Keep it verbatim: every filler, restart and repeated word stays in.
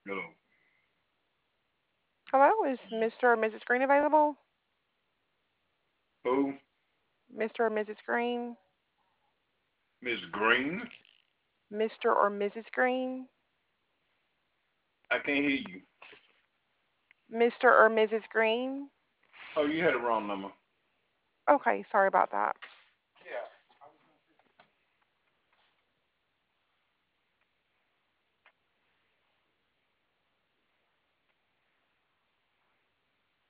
Hello. Hello, is Mister or Missus Green available? Who? Mister or Missus Green? Miss Green? Mister or Missus Green? I can't hear you. Mister or Missus Green? Oh, you had the wrong number. Okay, sorry about that.